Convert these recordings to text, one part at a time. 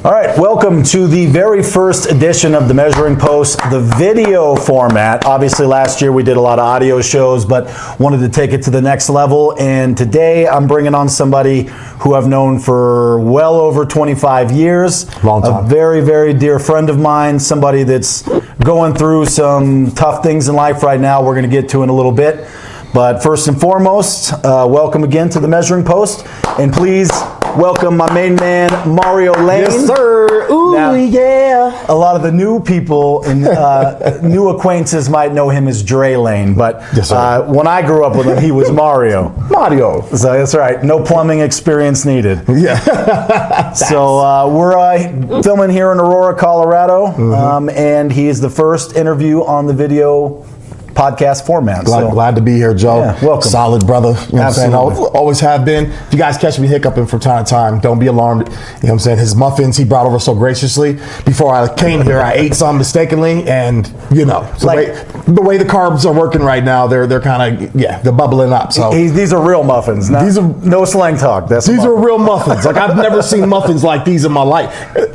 All right, welcome to the very first edition of the Measuring Post, the video format. Obviously, last year we did a lot of audio shows, but wanted to take it to the next level. And today I'm bringing on somebody who I've known for well over 25 years. Long time. A very, very dear friend of mine, somebody that's going through some tough things in life right now we're going to get to in a little bit. But first and foremost, welcome again to the Measuring Post. And please welcome my main man, Mario Lane. Yes, sir. Ooh, now, yeah. A lot of the new people and new acquaintances might know him as Dre Lane, but Yes, sir. when I grew up with him, he was Mario. Mario. So that's right. No plumbing experience needed. Yeah. So we're filming here in Aurora, Colorado, and he is the first interview on the video podcast format. Glad to be here, Joe. Yeah, welcome. Solid brother. You know what I'm saying? Always have been. If you guys catch me hiccuping from time to time, don't be alarmed. You know what I'm saying? His muffins he brought over so graciously. Before I came here, I ate some mistakenly, and you know, so the way the carbs are working right now, they're kind of they're bubbling up. So these are real muffins. These are no slang talk. These are real muffins. Like I've never seen muffins like these in my life,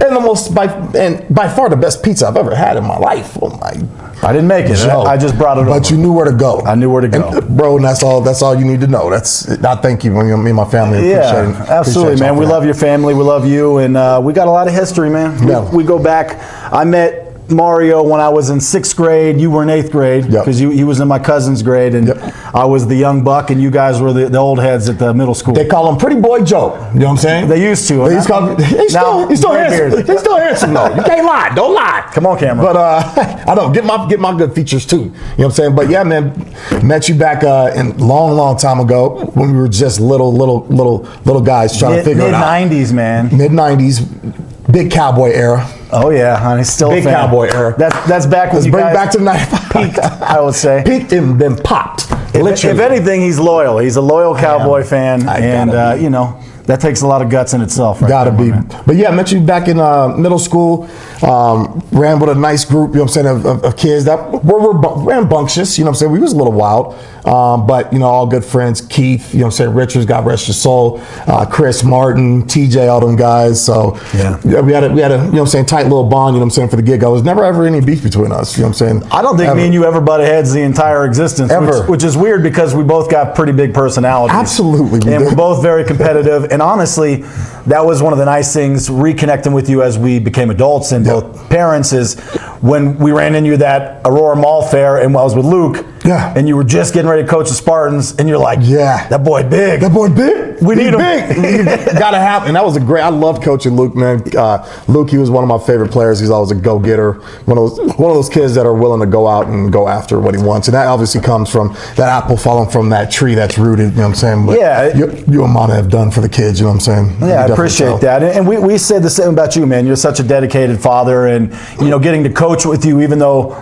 and by far the best pizza I've ever had in my life. Oh my! I didn't make it. Joe, I just brought it over. But you knew where to go. I knew where to go. And, bro, and that's all you need to know. I thank you. Me and my family appreciate it. Absolutely, man. We love your family. We love you. And we got a lot of history, man. Yeah. We go back. I met Mario when I was in 6th grade. You were in 8th grade because he was in my cousin's grade, and I was the young buck, and you guys were the old heads at the middle school. They call him Pretty Boy Joe. You know what I'm saying? They used to. He's still handsome. He's still handsome though. You can't lie. Don't lie. Come on, camera. But I don't get my good features too. You know what I'm saying? But yeah, man, met you back in long time ago when we were just little guys trying to figure it out. Mid-90s, man. Mid-90s, big cowboy era. Oh yeah, honey, still big a fan. Cowboy era. That's back when Let's you bring guys back to the 95. peaked, I would say. Peaked and then popped. If anything, he's loyal. He's a loyal Cowboy fan, and you know that takes a lot of guts in itself. Right Gotta there, be. man. But yeah, I met you back in middle school. Ran with a nice group, you know what I'm saying, of kids that were rambunctious, you know what I'm saying. We was a little wild, but you know, all good friends. Keith, you know what I'm saying, Richards, God rest his soul. Chris, Martin, TJ, all them guys. So we had a you know what I'm saying, tight little bond, you know what I'm saying, for the gig. There was never ever any beef between us, you know what I'm saying. I don't think me and you ever butted heads the entire existence, which is weird because we both got pretty big personalities. Absolutely. And we're both very competitive. And honestly, that was one of the nice things reconnecting with you as we became adults and both parents is when we ran into you that Aurora Mall fair and I was with Luke. Yeah. And you were just getting ready to coach the Spartans, and you're like, that boy big. That boy big. We need him. Big. Gotta have. And that was I loved coaching Luke, man. Luke, he was one of my favorite players. He's always a go-getter. One of those kids that are willing to go out and go after what he wants. And that obviously comes from that apple falling from that tree that's rooted, you know what I'm saying? But you and Mana have done for the kids, you know what I'm saying? Yeah, I appreciate that. And we said the same about you, man. You're such a dedicated father, and you know, getting to coach with you, even though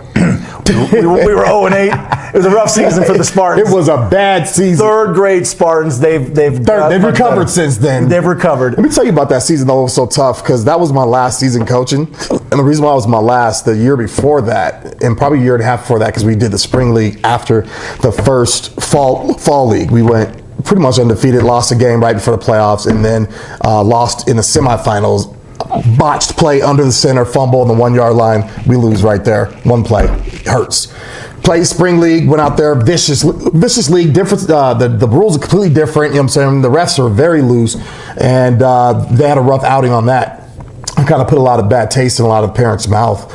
we were 0-8. It was a rough season for the Spartans. It was a bad season. 3rd grade Spartans. They've recovered since then. They've recovered. Let me tell you about that season though. It was so tough because that was my last season coaching, and the reason why it was my last, the year before that, and probably a year and a half before that, because we did the spring league after the first fall league. We went pretty much undefeated, lost a game right before the playoffs, and then lost in the semifinals. Botched play under the center, fumble on the 1-yard line. We lose right there. One play. Hurts. Played spring league, went out there, vicious league. Different. The rules are completely different. You know what I'm saying? The refs are very loose, and they had a rough outing on that. Kind of put a lot of bad taste in a lot of parents' mouth.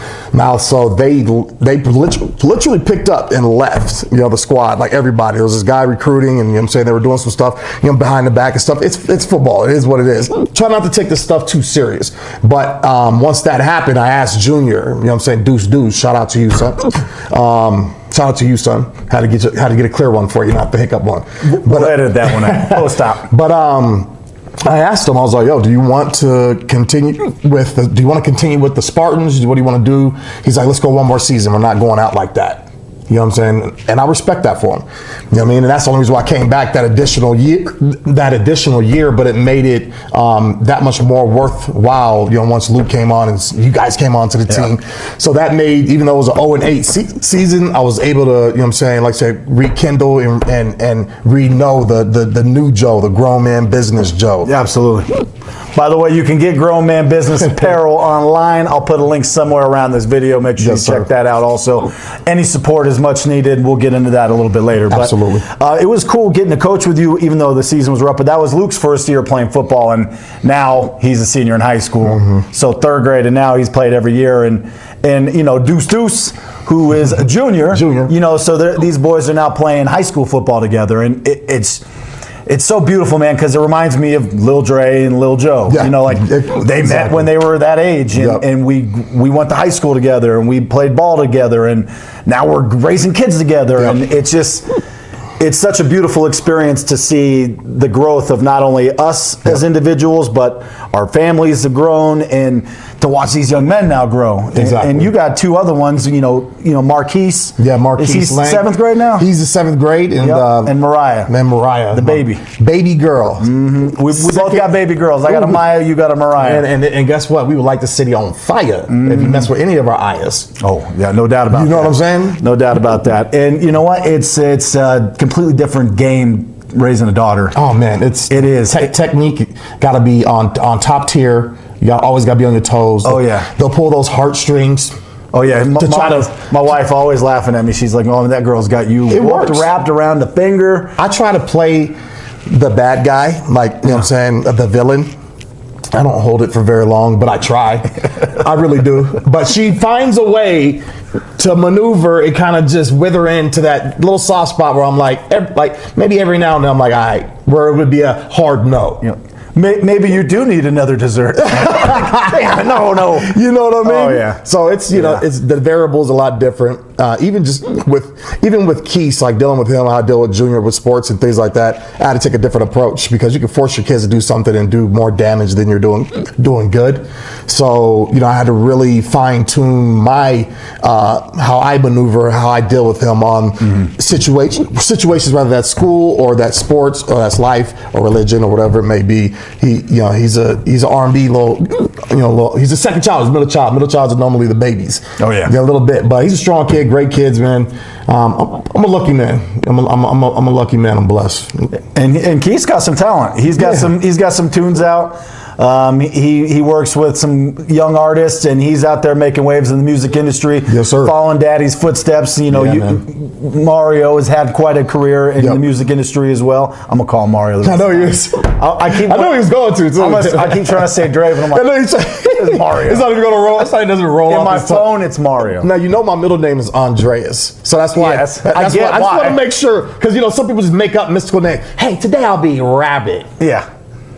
So they literally picked up and left, you know, the squad, like everybody. There was this guy recruiting, and you know what I'm saying, they were doing some stuff, you know, behind the back and stuff. It's football. It is what it is. Try not to take this stuff too serious. But once that happened, I asked Junior, you know what I'm saying, Deuce, shout out to you, son. Shout out to you, son. How to get a clear one for you, not the hiccup one. We'll edit that one out. Oh, stop. But I asked him, I was like, yo, do you want to continue with the Spartans? What do you want to do? He's like, let's go one more season. We're not going out like that. You know what I'm saying? And I respect that for him. You know what I mean? And that's the only reason why I came back that additional year, but it made it that much more worthwhile, you know, once Luke came on and you guys came on to the team. So that made, even though it was an 0-8 season, I was able to, you know what I'm saying, like I said, rekindle and re-know the new Joe, the grown man business Joe. Yeah, absolutely. By the way, you can get Grown Man Business apparel online. I'll put a link somewhere around this video. Make sure Yes, you check sir. that out also. Any support is much needed. We'll get into that a little bit later. Absolutely. But, it was cool getting to coach with you, even though the season was rough. But that was Luke's first year playing football, and now he's a senior in high school. So third grade, and now he's played every year. And you know, Deuce, who is a junior. You know, so these boys are now playing high school football together, and it's so beautiful, man, because it reminds me of Lil Dre and Lil Joe. Yeah, you know, like they met when they were that age, and we went to high school together, and we played ball together, and now we're raising kids together, and it's such a beautiful experience to see the growth of not only us as individuals, but our families have grown, and to watch these young men now grow. Exactly. And you got two other ones, you know, Marquise. Yeah, Marquise. Is he Lang. 7th grade now? He's in 7th grade, and and Mariah. The baby girl. We both got baby girls. I got a Maya, you got a Mariah. And guess what? We would light the city on fire if you mess with any of our ayahs. Oh, yeah, no doubt about that. You know what I'm saying? No doubt about that. And you know what? It's a completely different game raising a daughter. Oh man, it is. Technique got to be on top tier. You always got to be on your toes. Oh yeah. They'll pull those heartstrings. Oh yeah, my wife always laughing at me. She's like, "Oh, that girl's got you wrapped around the finger." I try to play the bad guy, like, you know what I'm saying, the villain. I don't hold it for very long, but I try. I really do. But she finds a way to maneuver and kind of just wither into that little soft spot where I'm like maybe every now and then I'm like, all right, where it would be a hard no. You know, maybe you do need another dessert. No. You know what I mean? Oh yeah. So it's it's the variables a lot different. Even with Keith, like dealing with him, how I deal with Junior with sports and things like that. I had to take a different approach because you can force your kids to do something and do more damage than you're doing good. So I had to really fine tune my how I maneuver, how I deal with him on situations, whether that's school or that's sports or that's life or religion or whatever it may be. He's an R&B he's a second child, he's a middle child. Middle childs are normally the babies. Oh yeah, a little bit, but he's a strong kid, great kids, man. I'm a lucky man. I'm a lucky man. I'm blessed. And Keith's got some talent. He's got some tunes out. He works with some young artists, and he's out there making waves in the music industry. Yes, sir. Following Daddy's footsteps. Mario has had quite a career in the music industry as well. I'm gonna call him Mario. I know he is. I know he was going to too. I keep trying to say Dre, but I'm like, it's Mario. It's not even gonna roll. It's not, it doesn't roll in off my his tongue. phone. It's Mario. Now my middle name is Andreas, so that's why. Yes, I just why. want to make sure because some people just make up mystical names. Hey, today I'll be Rabbit. Yeah.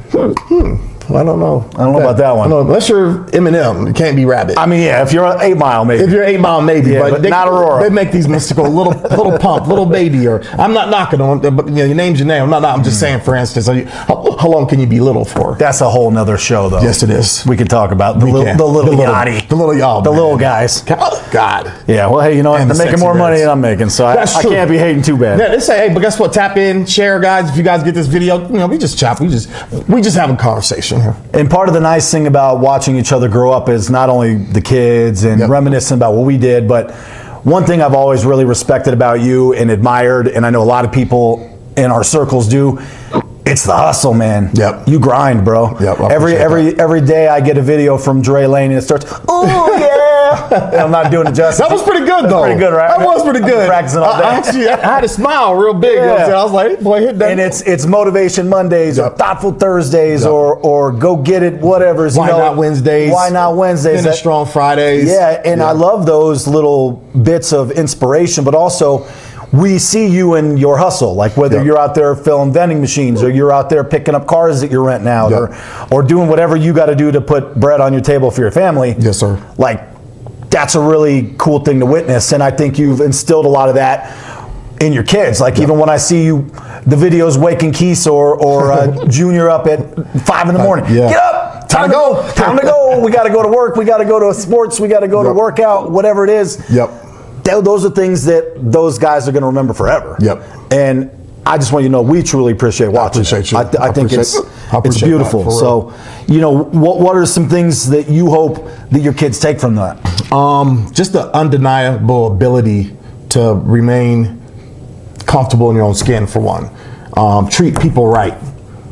I don't know. I don't know about that one. Unless you're Eminem, it can't be Rabbit. I mean, yeah, if you're 8 Mile, maybe. If you're 8 Mile, maybe, but not Aurora. They make these mystical little pump, little baby, or I'm not knocking on, but your name's your name. I'm just saying, for instance, how long can you be little for? That's a whole nother show, though. Yes, it is. We can talk about the little Yachty. The little guys. Oh, God. Yeah, well, hey, you know what? They're making more money than I'm making, so I can't be hating too bad. Yeah, they say, hey, but guess what? Tap in, share, guys. If you guys get this video, we just chat. We just have a conversation here. And part of the nice thing about watching each other grow up is not only the kids and reminiscing about what we did, but one thing I've always really respected about you and admired, and I know a lot of people in our circles do, it's the hustle, man. Yep. You grind, bro. Yep. Every day I get a video from Dre Lane and it starts, oh yeah. And I'm not doing it justice. That was pretty good, though. Pretty good, right? That was pretty good. Practicing all day. I had a smile real big. Yeah. I was like, boy, hit that. And it's Motivation Mondays or Thoughtful Thursdays or Go Get It, whatever. Why not Wednesdays? Why not Wednesdays? Finish Strong Fridays. Yeah, and I love those little bits of inspiration, but also we see you in your hustle, like whether you're out there filling vending machines or you're out there picking up cars that you're renting out or doing whatever you got to do to put bread on your table for your family. Yes, sir. Like, that's a really cool thing to witness, and I think you've instilled a lot of that in your kids. Like even when I see you, the videos waking Keith or Junior up at 5 in the morning. Get up! Time to go! Time to go! We got to go to work. We got to go to sports. We got to go to workout. Whatever it is. Those are things that those guys are going to remember forever. And I just want you to know we truly appreciate watching. I appreciate you. I think it's beautiful. That, so, what are some things that you hope that your kids take from that? Just the undeniable ability to remain comfortable in your own skin, for one. Treat people right.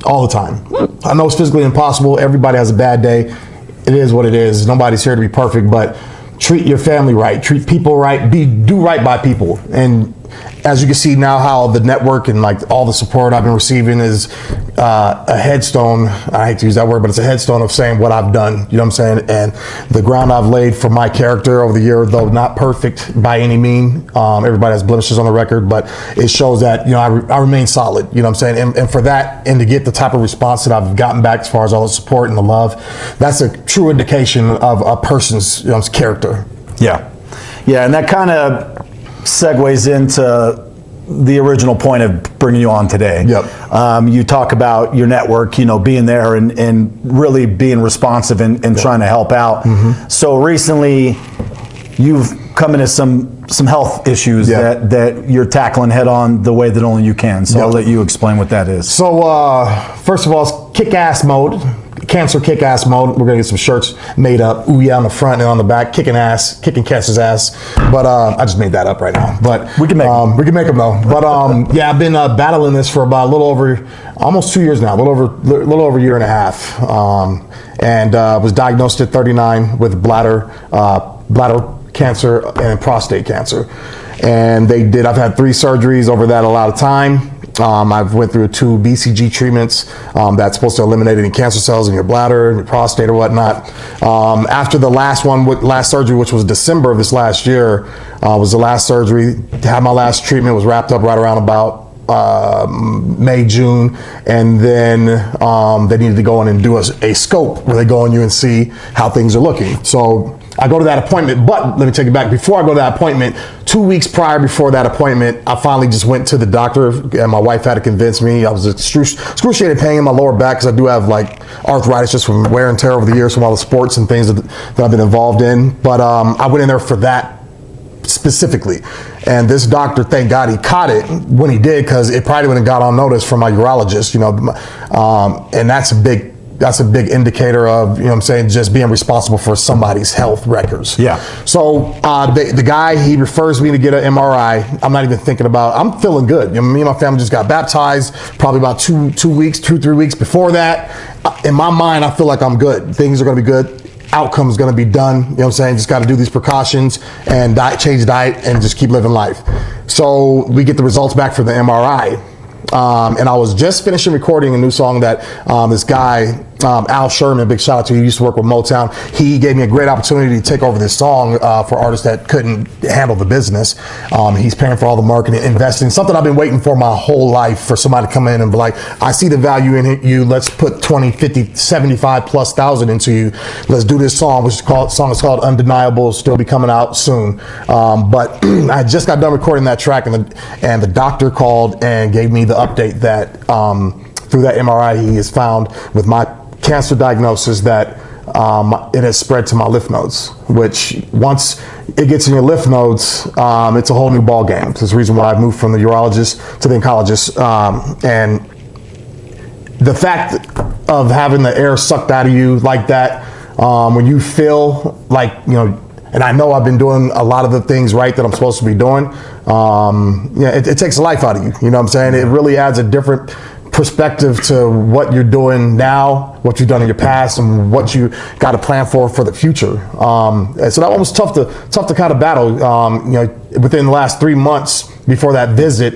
all the time. I know it's physically impossible. Everybody has a bad day. It is what it is. Nobody's here to be perfect, but treat your family right, treat people right, do right by people. And as you can see now, how the network and like all the support I've been receiving is a headstone. I hate to use that word, but it's a headstone of saying what I've done. You know what I'm saying? And the ground I've laid for my character over the year, though not perfect by any mean. Everybody has blemishes on the record, but it shows that, you know, I remain solid. You know what I'm saying? And for that, and to get the type of response that I've gotten back as far as all the support and the love, that's a true indication of a person's, you know, character. Yeah. Yeah, and that kind of segues into the original point of bringing you on today. Yep. You talk about your network, you know, being there and really being responsive and trying to help out. So recently, you've come into some health issues that you're tackling head on the way that only you can. So I'll let you explain what that is. So first of all, it's kick-ass mode. Cancer kick-ass mode. We're gonna get some shirts made up. Ooh yeah on the front and on the back. Kicking cancer's ass. But I just made that up right now. But we can make them. We can make them though. But yeah, I've been battling this for about a little over, almost 2 years now. A little over a year and a half. And was diagnosed at 39 with bladder cancer and prostate cancer. And I've had 3 surgeries over that a lot of time. I've went through 2 BCG treatments that's supposed to eliminate any cancer cells in your bladder and your prostate or whatnot. After the last surgery, which was December of this last year, was the last surgery. Had my last treatment, was wrapped up right around about May, June, and then they needed to go in and do a scope where they go on you and see how things are looking. So I go to that appointment, but let me take it back. Before I go to that appointment, 2 weeks prior before that appointment, I finally just went to the doctor, and my wife had to convince me. I was excruciating pain in my lower back because I do have like arthritis just from wear and tear over the years from all the sports and things that I've been involved in. But I went in there for that specifically, and this doctor, thank God he caught it when he did, because it probably wouldn't have got on notice from my urologist, you know, and that's a big indicator of, you know what I'm saying, just being responsible for somebody's health records. Yeah. So the guy, he refers me to get an MRI. I'm not even thinking about, I'm feeling good. You know, me and my family just got baptized probably about 2 weeks, 2-3 weeks before that. In my mind, I feel like I'm good. Things are going to be good. Outcome's going to be done. You know what I'm saying? Just got to do these precautions and change diet and just keep living life. So we get the results back for the MRI. And I was just finishing recording a new song that this guy, Al Sherman, big shout out to you, he used to work with Motown. He gave me a great opportunity to take over this song for artists that couldn't handle the business. He's paying for all the marketing, investing, something I've been waiting for my whole life, for somebody to come in and be like, I see the value in you, let's put 20, 50, 75 plus thousand into you. Let's do this song, song is called Undeniable, still be coming out soon. But I just got done recording that track, and the doctor called and gave me the update that through that MRI he has found with my cancer diagnosis that it has spread to my lymph nodes, which once it gets in your lymph nodes, it's a whole new ball game. That's the reason why I moved from the urologist to the oncologist. And the fact of having the air sucked out of you like that, when you feel like, you know, and I know I've been doing a lot of the things right that I'm supposed to be doing, yeah, it takes the life out of you. You know what I'm saying? It really adds a different perspective to what you're doing now, what you've done in your past, and what you got to plan for the future. And so that one was tough to kind of battle. You know, within the last 3 months before that visit,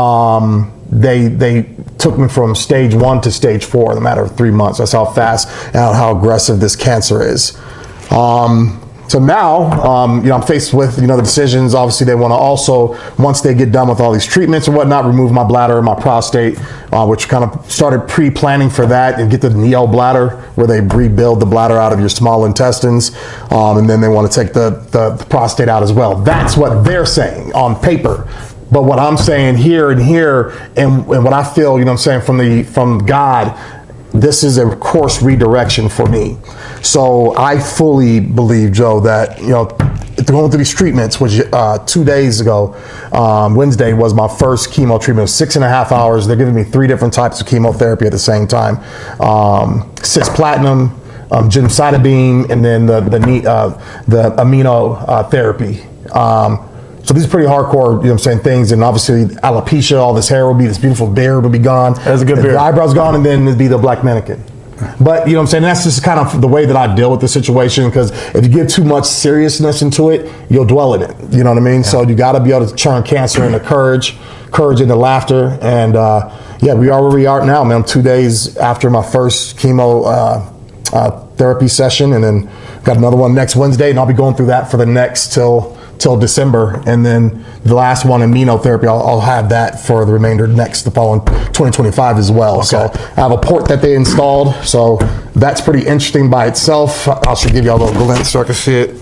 they took me from stage 1 to stage 4 in a matter of 3 months. That's how fast and how aggressive this cancer is. So now, you know, I'm faced with, you know, the decisions. Obviously, they want to also, once they get done with all these treatments and whatnot, remove my bladder and my prostate, which kind of started pre-planning for that, and get the neo bladder, where they rebuild the bladder out of your small intestines, and then they want to take the prostate out as well. That's what they're saying on paper. But what I'm saying here, and what I feel, you know what I'm saying, from God, this is a course redirection for me. So I fully believe, Joe, that, you know, going through these treatments, which 2 days ago, Wednesday was my first chemo treatment. It was 6.5 hours. They're giving me 3 different types of chemotherapy at the same time. Cisplatin, gemcitabine, and then the amino therapy. So these are pretty hardcore, you know what I'm saying, things. And obviously alopecia, all this hair will be, this beautiful beard will be gone. That's a good beard. The eyebrows gone, and then it'd be the black mannequin. But, you know what I'm saying, that's just kind of the way that I deal with the situation, because if you give too much seriousness into it, you'll dwell in it. You know what I mean? Yeah. So you got to be able to turn cancer into courage into laughter. And, yeah, we are where we are now, man. I'm 2 days after my first chemo therapy session, and then got another one next Wednesday, and I'll be going through that for the next till December, and then the last one, immunotherapy, I'll have that for the remainder the following 2025 as well. Okay. So I have a port that they installed, so that's pretty interesting by itself. I should give you all a little glimpse so I can see it.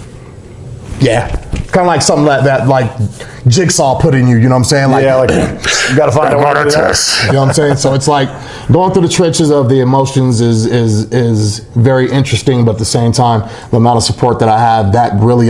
Yeah, kind of like something that like Jigsaw put in you, you know what I'm saying? Like, yeah, like you gotta find out what to do. You know what I'm saying? So it's like going through the trenches of the emotions is very interesting, but at the same time, the amount of support that I have, that really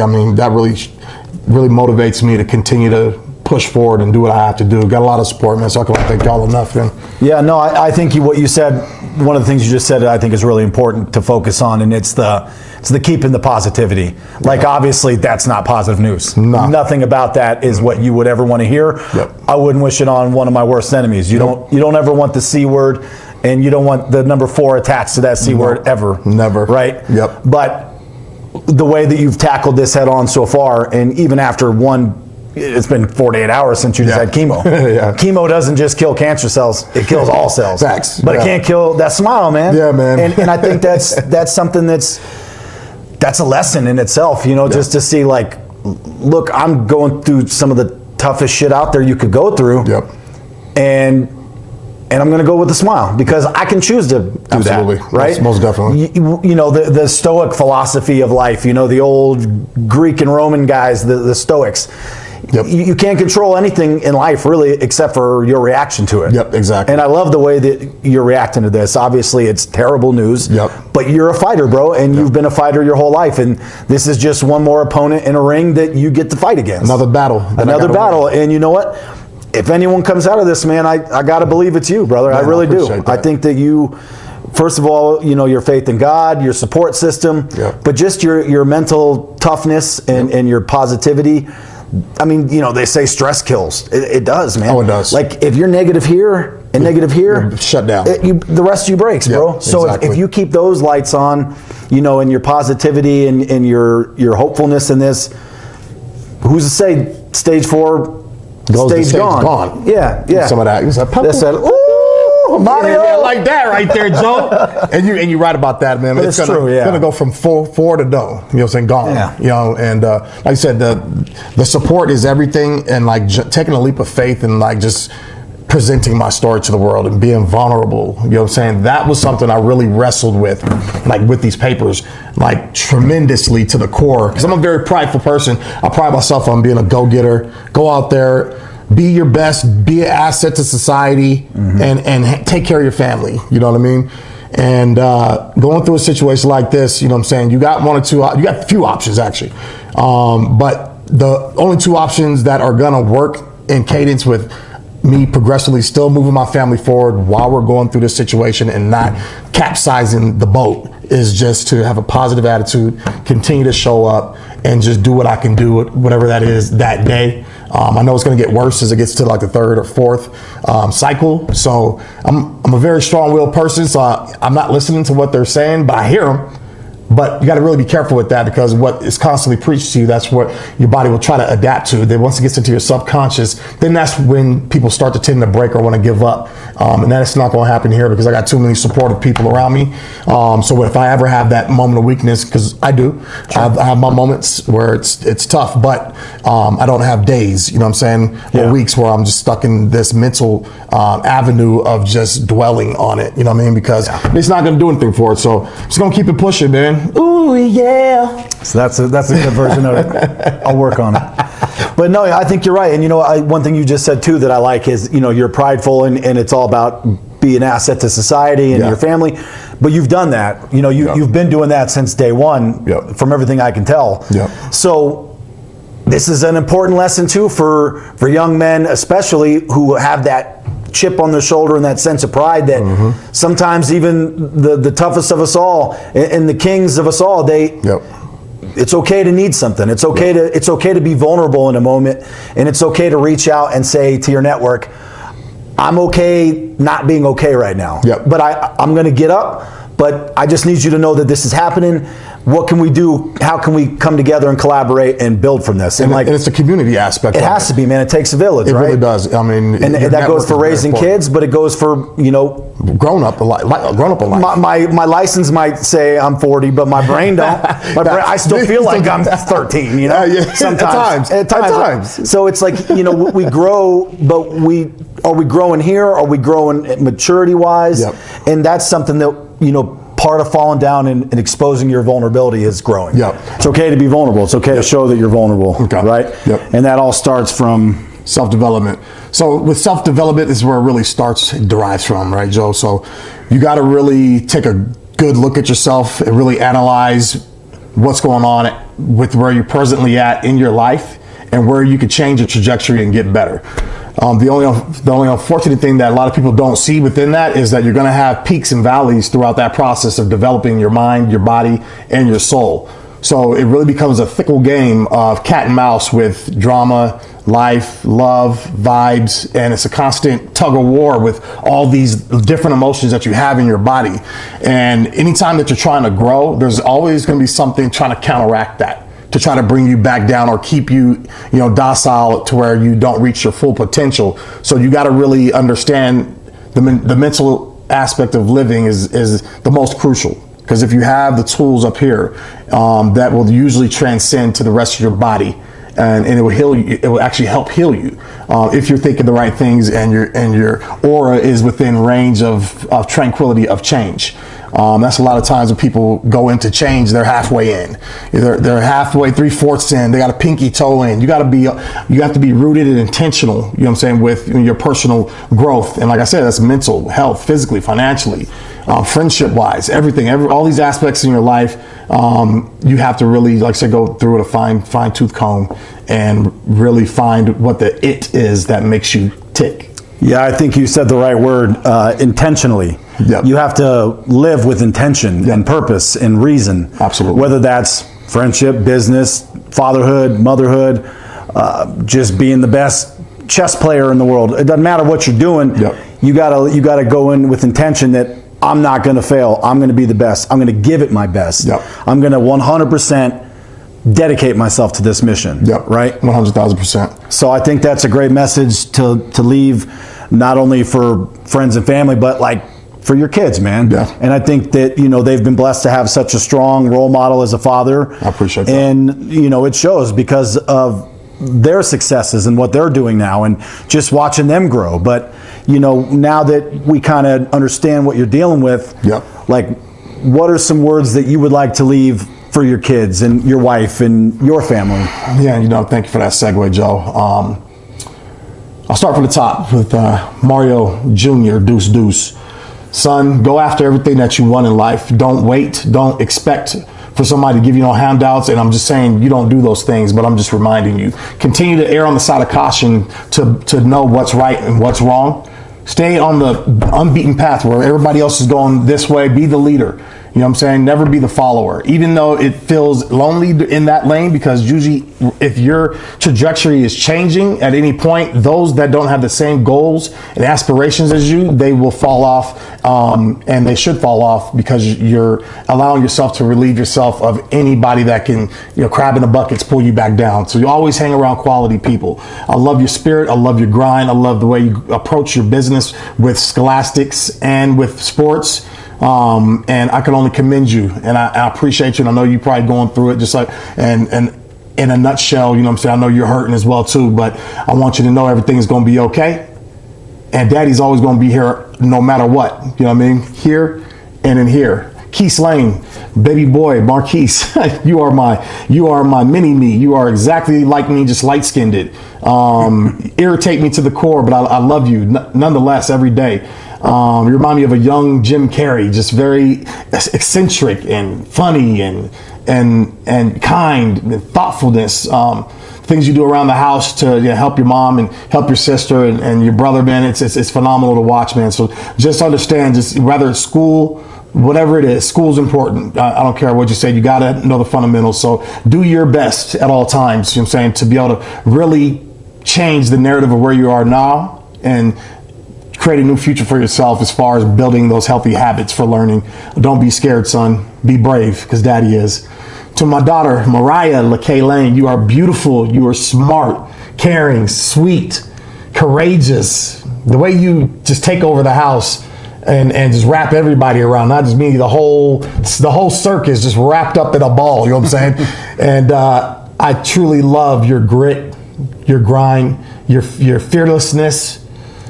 motivates me to continue to push forward and do what I have to do. Got a lot of support, man, so I can't thank y'all enough, man. Yeah, no, I think what you said, one of the things you just said, I think is really important to focus on, and it's the keeping the positivity. Like, obviously, that's not positive news. No. Nothing about that is what you would ever want to hear. Yep. I wouldn't wish it on one of my worst enemies. You don't ever want the C word, and you don't want the number 4 attached to that C word ever. Never. Right? Yep. But the way that you've tackled this head on so far, and even after it's been 48 hours since you just had chemo. Yeah. Chemo doesn't just kill cancer cells, it kills all cells. Facts. But it can't kill that smile, man. Yeah, man. And I think that's something that's a lesson in itself, you know, just to see, like, look, I'm going through some of the toughest shit out there you could go through. Yep. And I'm going to go with a smile, because I can choose to do Absolutely. that, right? That's most definitely. You know, the Stoic philosophy of life, you know, the old Greek and Roman guys, the Stoics. Yep. You can't control anything in life, really, except for your reaction to it. Yep, exactly. And I love the way that you're reacting to this. Obviously, it's terrible news. Yep. But you're a fighter, bro, and you've been a fighter your whole life. And this is just one more opponent in a ring that you get to fight against. Another battle. Another battle. Win. And you know what? If anyone comes out of this, man, I got to believe it's you, brother. Man, I really do. That. I think that you, first of all, you know, your faith in God, your support system, but just your mental toughness and your positivity. I mean, you know, they say stress kills. It does, man. Oh, it does. Like, if you're negative here and negative here, you're shut down. The rest of you breaks, bro. So exactly. if you keep those lights on, you know, and your positivity and your hopefulness in this, who's to say stage 4, stage gone? Yeah. Some of that. They said, ooh, Mario. Yeah, like that right there, Joe. and you're right about that, man. It's true, It's gonna go from four to no. You know what I'm saying? Gone. Yeah. You know, and like I said, the support is everything, and like taking a leap of faith and like just presenting my story to the world and being vulnerable. You know what I'm saying? That was something I really wrestled with, like with these papers, like tremendously to the core. Because I'm a very prideful person. I pride myself on being a go-getter. Go out there, be your best, be an asset to society, and take care of your family. You know what I mean? And going through a situation like this, you know what I'm saying, you got you got a few options actually. But the only 2 options that are gonna work in cadence with me progressively still moving my family forward while we're going through this situation and not capsizing the boat is just to have a positive attitude, continue to show up, and just do what I can do, whatever that is that day. I know it's going to get worse as it gets to like the 3rd or 4th cycle. So I'm a very strong-willed person, so I'm not listening to what they're saying, but I hear them. But you got to really be careful with that, because what is constantly preached to you, that's what your body will try to adapt to. Then once it gets into your subconscious, then that's when people start to tend to break or want to give up. And that's not going to happen here, because I got too many supportive people around me. So if I ever have that moment of weakness, because I do, I have my moments where it's tough, but I don't have days, you know what I'm saying, or weeks where I'm just stuck in this mental avenue of just dwelling on it, you know what I mean, because it's not going to do anything for it. So just going to keep it pushing, man. Ooh, yeah. So that's a good version of it. I'll work on it. But no, I think you're right. And you know, one thing you just said too that I like is, you know, you're prideful and it's all about being an asset to society and your family. But you've done that. You know, you've been doing that since day one, from everything I can tell. So this is an important lesson too for young men, especially who have that chip on their shoulder and that sense of pride that sometimes even the toughest of us all and the kings of us all, they it's okay to need something. It's okay to be vulnerable in a moment, and it's okay to reach out and say to your network, I'm okay not being okay right now. Yep. But I'm going to get up, but I just need you to know that this is happening. What can we do? How can we come together and collaborate and build from this? And it's a community aspect. It has to be, man. It takes a village, It right? really does. I mean, and that goes for raising kids, but it goes for, grown up a life. My license might say I'm 40, but my brain don't. I still feel like I'm 13. Yeah. Sometimes. At times. So it's like, we grow, but are we growing here? Are we growing maturity wise? Yep. And that's something that part of falling down and exposing your vulnerability is growing. Yep. It's okay to be vulnerable. It's okay to show that you're vulnerable. Okay. Right. Yep. And that all starts from self-development. So with self-development is where it really derives from, right, Joe? So you got to really take a good look at yourself and really analyze what's going on with where you're presently at in your life and where you could change your trajectory and get better. The only unfortunate thing that a lot of people don't see within that is that you're going to have peaks and valleys throughout that process of developing your mind, your body, and your soul. So it really becomes a fickle game of cat and mouse with drama, life, love, vibes, and it's a constant tug of war with all these different emotions that you have in your body. And anytime that you're trying to grow, there's always going to be something trying to counteract that, to try to bring you back down or keep you, docile to where you don't reach your full potential. So you got to really understand the mental aspect of living is the most crucial. Because if you have the tools up here, that will usually transcend to the rest of your body, and it will heal you. It will actually help heal you if you're thinking the right things and your aura is within range of tranquility of change. That's a lot of times when people go into change, they're halfway in. They're halfway, 3/4 in. They got a pinky toe in. You have to be rooted and intentional. You know what I'm saying, with your personal growth. And like I said, that's mental health, physically, financially, friendship wise, everything. All these aspects in your life, you have to really, like I said, go through with a fine tooth comb and really find what the it is that makes you tick. Yeah, I think you said the right word, intentionally. Yep. You have to live with intention and purpose and reason. Absolutely. Whether that's friendship, business, fatherhood, motherhood, just being the best chess player in the world. It doesn't matter what you're doing. Yep. You gotta go in with intention that I'm not going to fail. I'm going to be the best. I'm going to give it my best. Yep. I'm going to 100% dedicate myself to this mission. Yep. Right? 100,000%. So I think that's a great message to leave, not only for friends and family, but like for your kids, man. Yeah. And I think that, they've been blessed to have such a strong role model as a father. I appreciate that. And, it shows because of their successes and what they're doing now and just watching them grow. But, now that we kind of understand what you're dealing with, Yep. like, what are some words that you would like to leave for your kids and your wife and your family? Yeah, thank you for that segue, Joe. I'll start from the top with Mario Jr., Deuce Deuce. Son, go after everything that you want in life. Don't wait. Don't expect for somebody to give you no handouts. And I'm just saying you don't do those things, but I'm just reminding you. Continue to err on the side of caution to know what's right and what's wrong. Stay on the unbeaten path where everybody else is going this way. Be the leader. You know what I'm saying? Never be the follower, even though it feels lonely in that lane, because usually if your trajectory is changing at any point, those that don't have the same goals and aspirations as you, they will fall off, and they should fall off because you're allowing yourself to relieve yourself of anybody that can, crab in the buckets, pull you back down. So you always hang around quality people. I love your spirit. I love your grind. I love the way you approach your business with scholastics and with sports. And I can only commend you, and I appreciate you. And I know you're probably going through it just like, and in a nutshell, you know what I'm saying? I know you're hurting as well too, but I want you to know everything's going to be okay. And Daddy's always going to be here no matter what. You know what I mean? Here and in here. Keith Lane, baby boy, Marquise, you are my mini me. You are exactly like me, just light skinned. Irritate me to the core, but I love you nonetheless every day. You remind me of a young Jim Carrey, just very eccentric and funny and kind and thoughtfulness. Things you do around the house to help your mom and help your sister and your brother, man. It's phenomenal to watch, man. So just understand, just whether it's school, whatever it is, school's important. I don't care what you say. You got to know the fundamentals. So do your best at all times, you know what I'm saying, to be able to really change the narrative of where you are now and create a new future for yourself as far as building those healthy habits for learning. Don't be scared, son. Be brave, because daddy is. To my daughter, Mariah LaKay Lane, you are beautiful. You are smart, caring, sweet, courageous. The way you just take over the house and just wrap everybody around, not just me, the whole circus just wrapped up in a ball, you know what I'm saying? And I truly love your grit, your grind, your fearlessness.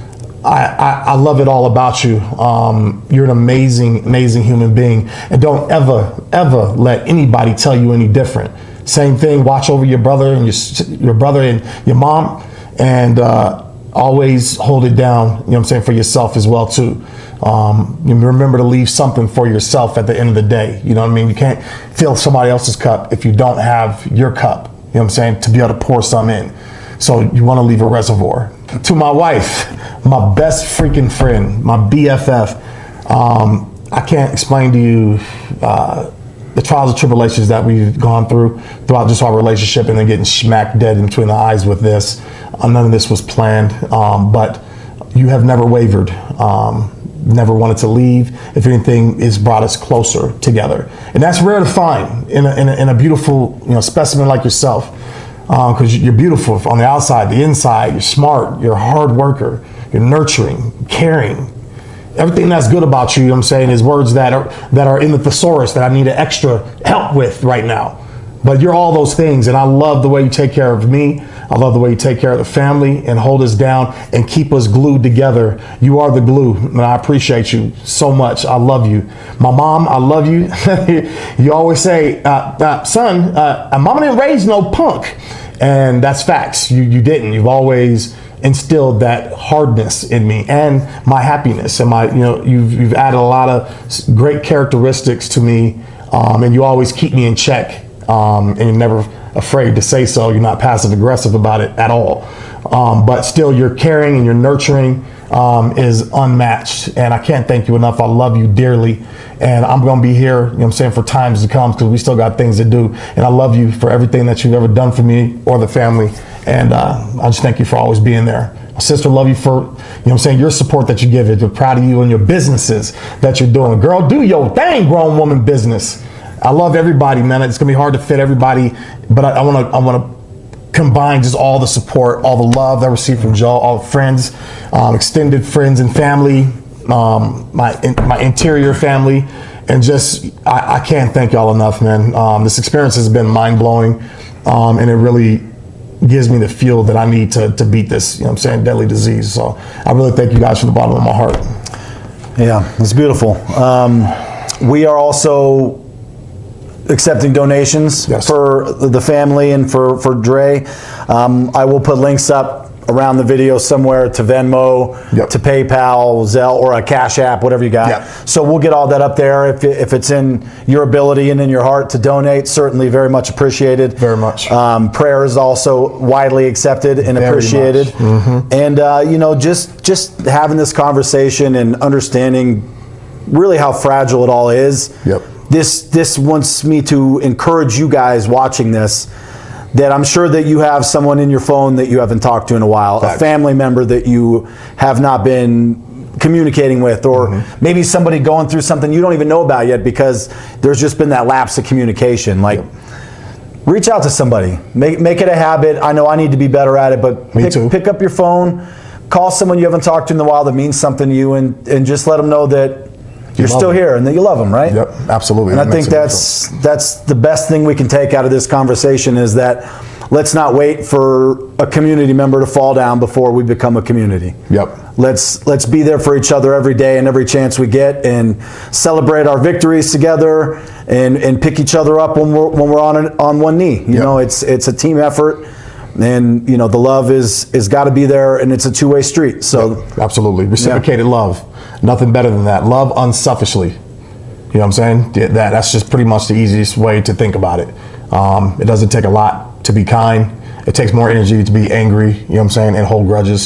I love it all about you. You're an amazing, amazing human being. And don't ever let anybody tell you any different. Same thing, watch over your brother and your brother and your mom, and always hold it down, you know what I'm saying, for yourself as well too. You remember to leave something for yourself at the end of the day. You know what I mean? You can't fill somebody else's cup if you don't have your cup, you know what I'm saying, to be able to pour some in. So you want to leave a reservoir. To my wife, my best freaking friend, my BFF, I can't explain to you the trials and tribulations that we've gone throughout just our relationship, and then getting smack dead in between the eyes with this. None of this was planned, but you have never wavered, never wanted to leave. If anything, it's brought us closer together. And that's rare to find in a beautiful, you know, specimen like yourself. Because you're beautiful on the outside, the inside, you're smart, you're a hard worker, you're nurturing, caring. Everything that's good about you, you know what I'm saying, is words that are in the thesaurus that I need extra help with right now. But you're all those things, and I love the way you take care of me. I love the way you take care of the family and hold us down and keep us glued together. You are the glue, and I appreciate you so much. I love you. My mom, I love you. You always say, son, mama didn't raise no punk. And that's facts. You didn't. You've always instilled that hardness in me and my happiness, and you've added a lot of great characteristics to me, and you always keep me in check, and you're never afraid to say so. You're not passive aggressive about it at all, but still your caring and your nurturing is unmatched, and I can't thank you enough. I love you dearly, and I'm going to be here, you know what I'm saying, for times to come, because we still got things to do, and I love you for everything that you've ever done for me or the family, and I just thank you for always being there. My sister, love you for, you know what I'm saying, your support that you give it. We're proud of you and your businesses that you're doing. Girl, do your thing, grown woman business. I love everybody, man. It's gonna be hard to fit everybody, but I want to combine just all the support, all the love that I received from Joe, all the friends, extended friends and family, my interior family, and just I can't thank y'all enough, man. This experience has been mind blowing, and it really gives me the fuel that I need to beat this, you know what I'm saying, deadly disease. So I really thank you guys from the bottom of my heart. Yeah, it's beautiful. We are also accepting donations for the family and for Dre. I will put links up around the video somewhere to Venmo, to PayPal, Zelle, or a Cash App, whatever you got. So we'll get all that up there. If it's in your ability and in your heart to donate, certainly very much appreciated. Very much. Prayer is also widely accepted and appreciated. Mm-hmm. And just having this conversation and understanding really how fragile it all is. This wants me to encourage you guys watching this, that I'm sure that you have someone in your phone that you haven't talked to in a while, a family member that you have not been communicating with, or maybe somebody going through something you don't even know about yet because there's just been that lapse of communication. Like, reach out to somebody. Make it a habit. I know I need to be better at it, but pick up your phone, call someone you haven't talked to in a while that means something to you, and just let them know that you're still here and that you love them, right? Yep, absolutely. And I think that's the best thing we can take out of this conversation, is that let's not wait for a community member to fall down before we become a community. Let's be there for each other every day and every chance we get, and celebrate our victories together, and pick each other up when we're on one knee. You know, it's a team effort, and the love is got to be there, and it's a two-way street. So absolutely, reciprocated love. Nothing better than that. Love unselfishly. You know what I'm saying? That's just pretty much the easiest way to think about it. It doesn't take a lot to be kind. It takes more energy to be angry, you know what I'm saying, and hold grudges.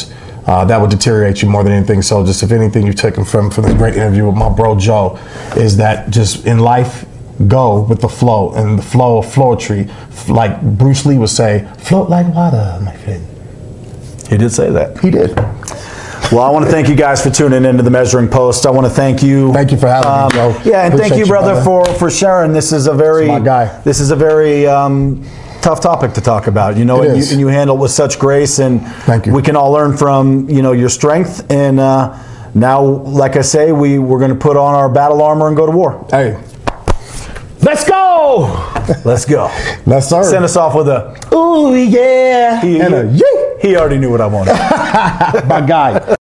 that would deteriorate you more than anything. So just if anything you've taken from this great interview with my bro Joe is that just in life, go with the flow, and the flow of flowetry, like Bruce Lee would say, float like water, my friend. He did say that. He did. Well, I want to thank you guys for tuning into the Measuring Post. I want to thank you. Thank you for having me, Joe. Yeah, and Appreciate thank you, brother, for sharing. This is a very my guy. This is a very tough topic to talk about. You know, It and is. you handle it with such grace, and Thank you. we can all learn from your strength. And now, like I say, we're going to put on our battle armor and go to war. Hey, Let's go! Let's go. yes, sir. Send us off with a Ooh, yeah. he, And a yay. he already knew what I wanted. My guy.